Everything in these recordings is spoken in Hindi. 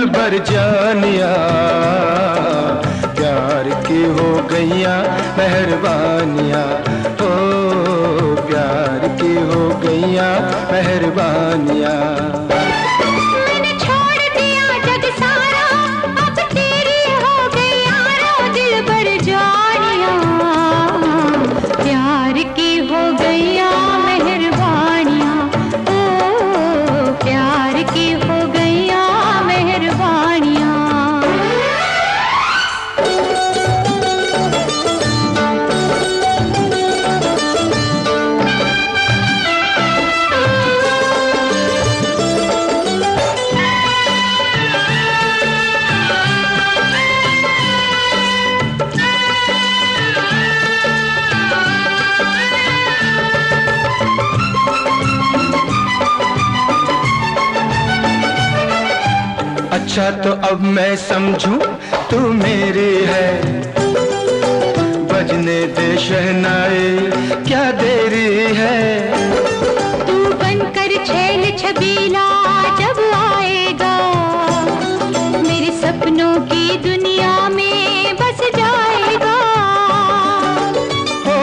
दिलबर जानिया, प्यार की हो गईया मेहरबानिया, ओ प्यार की हो गईया मेहरबानिया। अच्छा तो अब मैं समझूं तू मेरी है, बजने दे शहनाई क्या देरी है। तू बनकर छैल छबीला जब आएगा, मेरे सपनों की दुनिया में बस जाएगा। ओ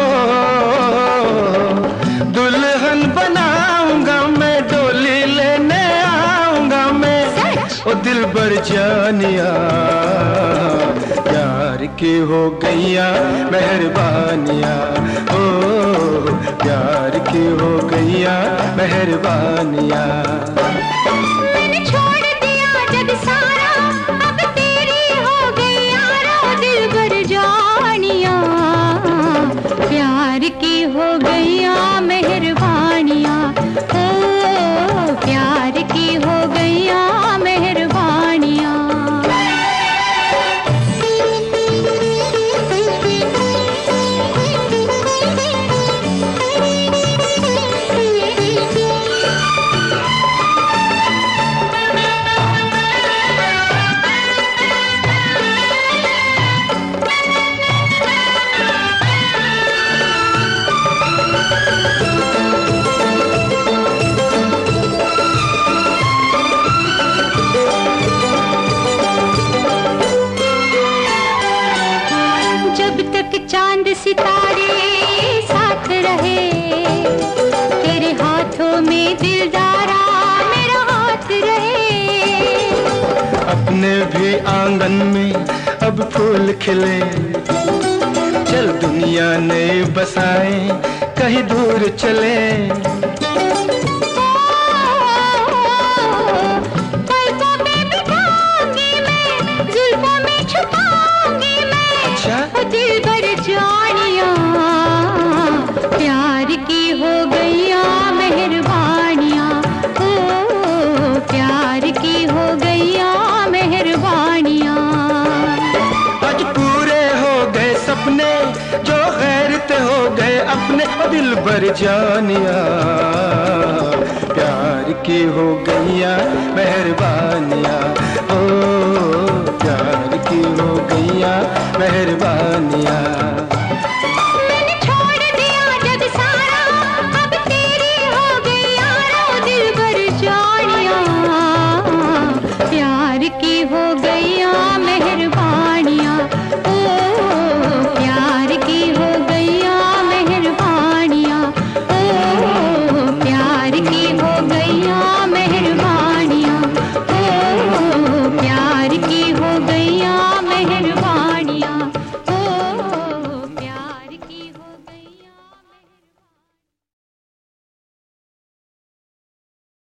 दुल्हन बनाऊंगा मैं, डोली लेने आऊंगा मैं, ओ दिलबर जानिया, प्यार की हो गईया मेहरबानिया, ओ प्यार की हो गईया मेहरबानिया। मैंने छोड़ दिया जग सारा, अब तेरी हो गई यारा, दिलबर जानिया, प्यार की हो गईया मेहरबानिया, ओ प्यार की हो गईया मेहरबानिया। जब तक चांद सितारे साथ रहे, तेरे हाथों में दिलदारा मेरा हाथ रहे। अपने भी आंगन में अब फूल खिले, चल दुनिया नई बसाए कहीं दूर चले। पलकों में बिठाऊंगी मैं, जुल्फों में छुपाऊंगी मैं, अच्छा दिलबर जानिया, प्यार की हो गईया मेहरबानिया, ओ प्यार की हो गईया मेहरबानिया। आज पूरे हो गए सपने जो गैरत हो गए अपने, ओ दिलबर जानिया, प्यार की हो गईया मेहरबानिया, ओ प्यार की हो गईया मेहरबानिया।